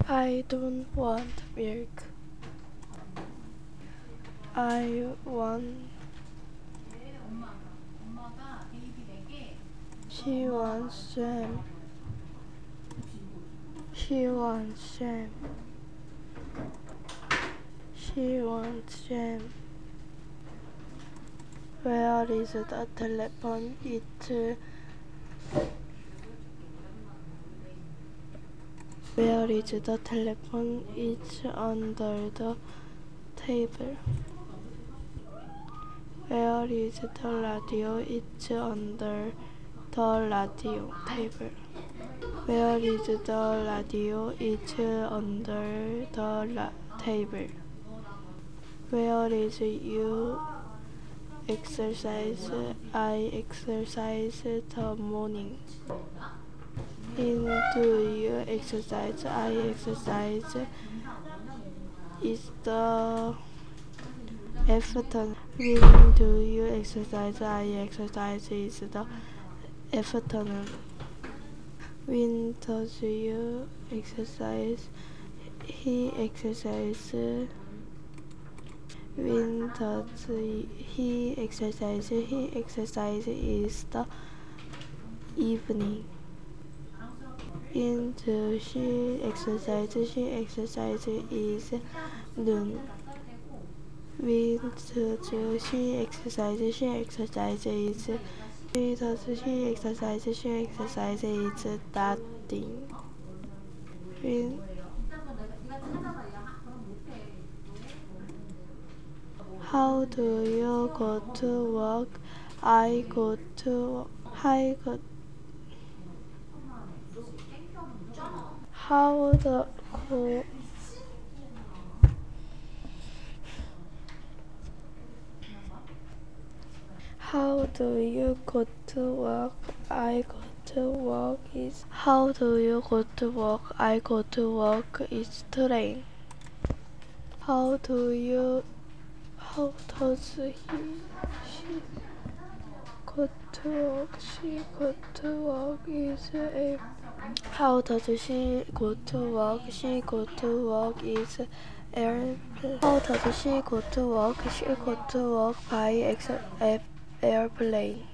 I don't want milk. I want. She wants jam. She wants jam. She wants jam. Where is the telephone? Where is the telephone? It's under the table. Where is the radio? It's under the radio table. Where is the radio? It's under the table. Where is you exercise? I exercise the morning. In do you exercise? I exercise is the afternoon. When do you exercise? I exercise is the afternoon. When does you exercise? He exercises. When does he exercise? He exercises is the evening. When does she exercise? She exercises is noon. When does she exercise? She exercises is. When does she exercise? She exercises is nothing. When How do you go to work? I go to I go How the go How do you go to work? I go to work is How do you go to work? I go to work is train. How do you How does she go to work? She go to work is a How does she go to work? She go to work is airplane. How does she go to work? She go to work by airplane.